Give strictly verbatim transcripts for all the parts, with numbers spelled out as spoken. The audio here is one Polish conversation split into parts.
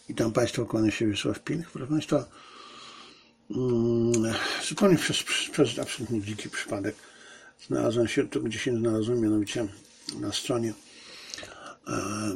Witam Państwa, kłaniam się Wiesław Pilch. Proszę Państwa, mm, zupełnie przez, przez absolutnie dziki przypadek znalazłem się tu, gdzie się znalazłem, mianowicie na stronie e,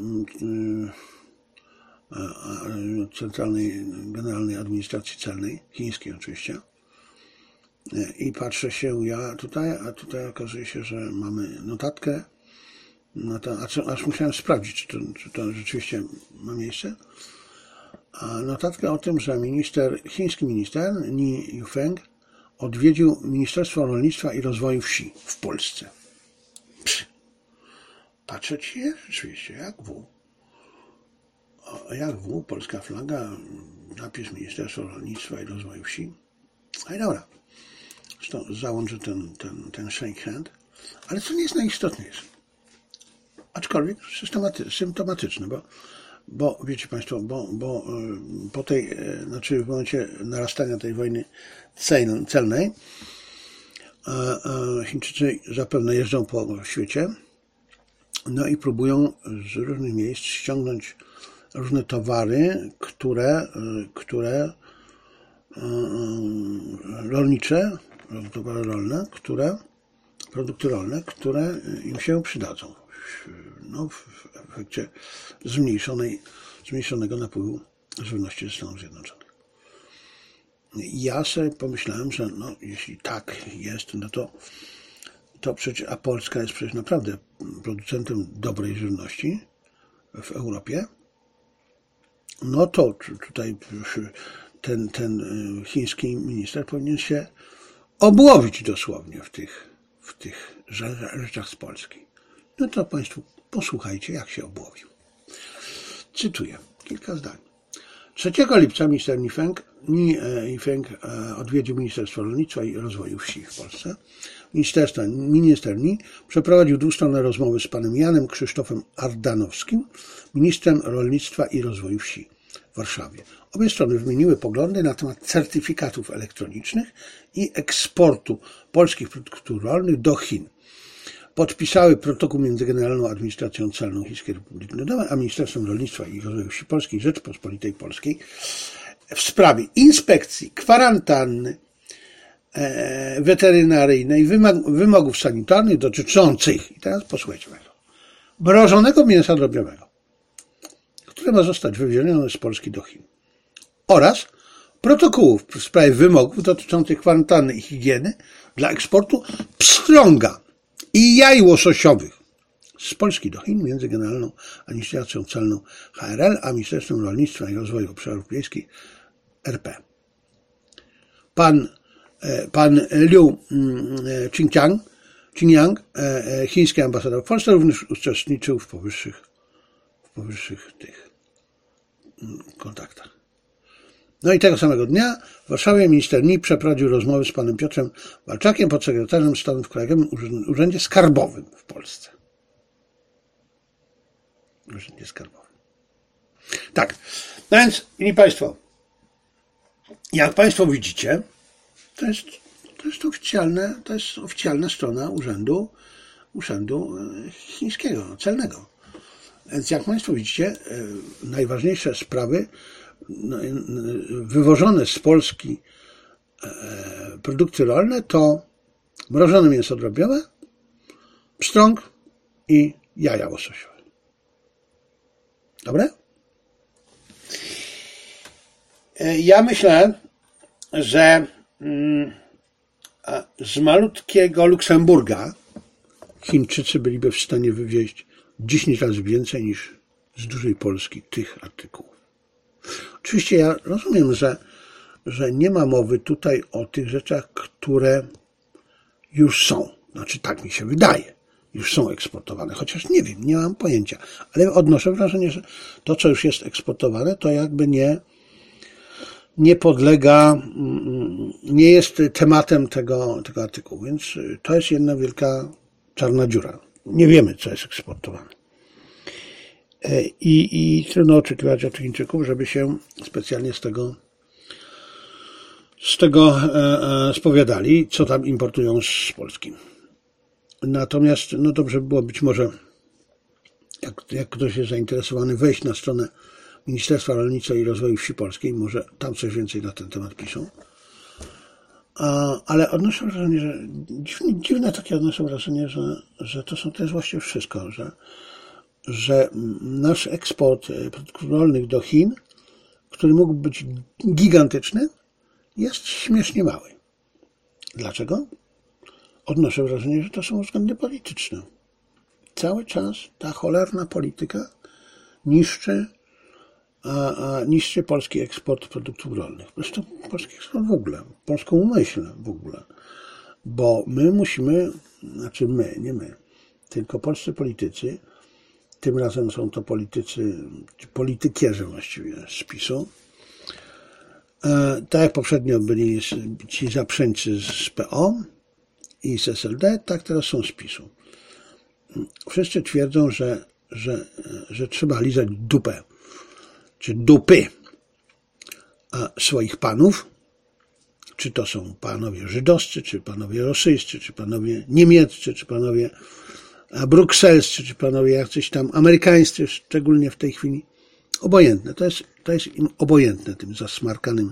e, e, Centralnej Generalnej Administracji Celnej, chińskiej oczywiście. E, I patrzę się ja tutaj, a tutaj okazuje się, że mamy notatkę. No to, aż, aż musiałem sprawdzić, czy to, czy to rzeczywiście ma miejsce. A notatka o tym, że minister, chiński minister Ni Yufeng odwiedził Ministerstwo Rolnictwa i Rozwoju Wsi w Polsce. Psz. Patrzę ci jest rzeczywiście, jak w. O, jak w, polska flaga, napis Ministerstwo Rolnictwa i Rozwoju Wsi. A i dobra, zresztą załączę ten, ten, ten shake hand, ale co nie jest najistotniejsze. Aczkolwiek symptomatyczne, bo, bo wiecie Państwo, bo, bo po tej, znaczy w momencie narastania tej wojny celnej Chińczycy zapewne jeżdżą po świecie, no i próbują z różnych miejsc ściągnąć różne towary, które, które rolnicze, towary rolne, które, produkty rolne, które im się przydadzą. No, w efekcie zmniejszonej, zmniejszonego napływu żywności ze Stanów Zjednoczonych. Ja sobie pomyślałem, że no, jeśli tak jest, no to, to przecież, a Polska jest przecież naprawdę producentem dobrej żywności w Europie, no to tutaj ten, ten chiński minister powinien się obłowić dosłownie w tych, w tych rzeczach z Polski. No to Państwo posłuchajcie, jak się obłowił. Cytuję kilka zdań. trzeciego lipca minister Ni Yufeng, Ni Yufeng odwiedził Ministerstwo Rolnictwa i Rozwoju Wsi w Polsce. Ministerstwo, minister Ni przeprowadził dwustronne rozmowy z panem Janem Krzysztofem Ardanowskim, ministrem Rolnictwa i Rozwoju Wsi w Warszawie. Obie strony wymieniły poglądy na temat certyfikatów elektronicznych i eksportu polskich produktów rolnych do Chin. Podpisały protokół między Generalną Administracją Celną Chińskiej Republiki Ludowej a Ministerstwem Rolnictwa i Rozwoju Wsi Polskiej Rzeczypospolitej Polskiej w sprawie inspekcji, kwarantanny e, weterynaryjnej, wymogów sanitarnych dotyczących, i teraz posłuchajcie tego, mrożonego mięsa drobiowego, które ma zostać wywiezione z Polski do Chin, oraz protokołów w sprawie wymogów dotyczących kwarantanny i higieny dla eksportu pstrąga i jaj łososiowych z Polski do Chin między Generalną Administracją Celną H R L a Ministerstwem Rolnictwa i Rozwoju Obszarów Wiejskich R P. Pan, pan Liu Qingjiang, Qingyang, chiński ambasador w Polsce, również uczestniczył w powyższych, w powyższych tych kontaktach. No i tego samego dnia w Warszawie minister Ni przeprowadził rozmowy z panem Piotrem Walczakiem, podsekretarzem stanu w Krajowym Urzędzie Skarbowym w Polsce. Urzędzie Skarbowym. Tak, no więc, inni Państwo, jak Państwo widzicie, to jest, to jest oficjalne, to jest oficjalna strona urzędu, urzędu chińskiego, celnego. Więc jak Państwo widzicie, najważniejsze sprawy wywożone z Polski produkty rolne to mrożone mięso drobiowe, pstrąg i jaja łososiowe. Dobre? Ja myślę, że z malutkiego Luksemburga Chińczycy byliby w stanie wywieźć dziesięć razy więcej niż z dużej Polski tych artykułów. Oczywiście ja rozumiem, że, że nie ma mowy tutaj o tych rzeczach, które już są. Znaczy tak mi się wydaje. Już są eksportowane. Chociaż nie wiem, nie mam pojęcia. Ale odnoszę wrażenie, że to, co już jest eksportowane, to jakby nie, nie podlega, nie jest tematem tego, tego artykułu. Więc to jest jedna wielka czarna dziura. Nie wiemy, co jest eksportowane. I, i trudno oczekiwać od Chińczyków, żeby się specjalnie z tego, z tego e, e, spowiadali, co tam importują z Polski. Natomiast, no dobrze by było być może, jak, jak ktoś jest zainteresowany, wejść na stronę Ministerstwa Rolnictwa i Rozwoju Wsi Polskiej, może tam coś więcej na ten temat piszą. Ale odnoszę wrażenie, że dziwne, dziwne takie odnoszę wrażenie, że, że to są to jest właściwie wszystko, że, że nasz eksport produktów rolnych do Chin, który mógł być gigantyczny, jest śmiesznie mały. Dlaczego? Odnoszę wrażenie, że to są względy polityczne. Cały czas ta cholerna polityka niszczy, a, a niszczy polski eksport produktów rolnych. Zresztą polski eksport w ogóle, polską myśl w ogóle. Bo my musimy, znaczy my, nie my, tylko polscy politycy, tym razem są to politycy, politykierzy właściwie z PiSu, e, tak jak poprzednio byli ci zaprzeńcy z P O i z S L D, tak teraz są z PiSu. Wszyscy twierdzą, że, że, że trzeba lizać dupę, czy dupy swoich panów, czy to są panowie żydowscy, czy panowie rosyjscy, czy panowie niemieccy, czy panowie brukselscy, czy panowie jacyś tam amerykańscy, szczególnie w tej chwili. Obojętne. To jest, to jest im obojętne, tym zasmarkanym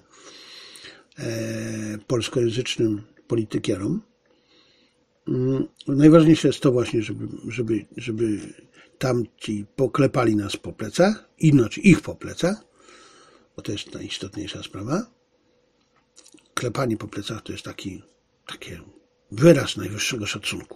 e, polskojęzycznym politykierom. Najważniejsze jest to właśnie, żeby, żeby, żeby tamci poklepali nas po plecach, inaczy ich po plecach, bo to jest najistotniejsza sprawa. Klepanie po plecach to jest taki, taki wyraz najwyższego szacunku.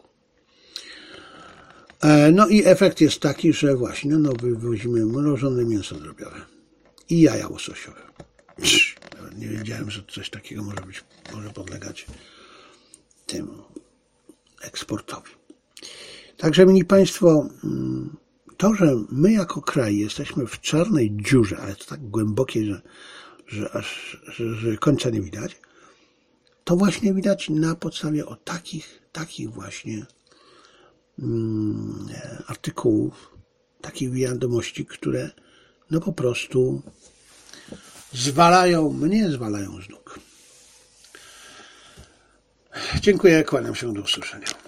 No i efekt jest taki, że właśnie no, wywozimy mrożone mięso drobiowe i jaja łososiowe. Psz, nie wiedziałem, że coś takiego może być, może podlegać tym eksportowi. Także, mili Państwo, to, że my jako kraj jesteśmy w czarnej dziurze, ale to tak głębokiej, że, że aż że, że końca nie widać, to właśnie widać na podstawie o takich, takich właśnie mm, artykułów, takich wiadomości, które no po prostu zwalają, mnie zwalają z nóg. Dziękuję, kłaniam się, do usłyszenia.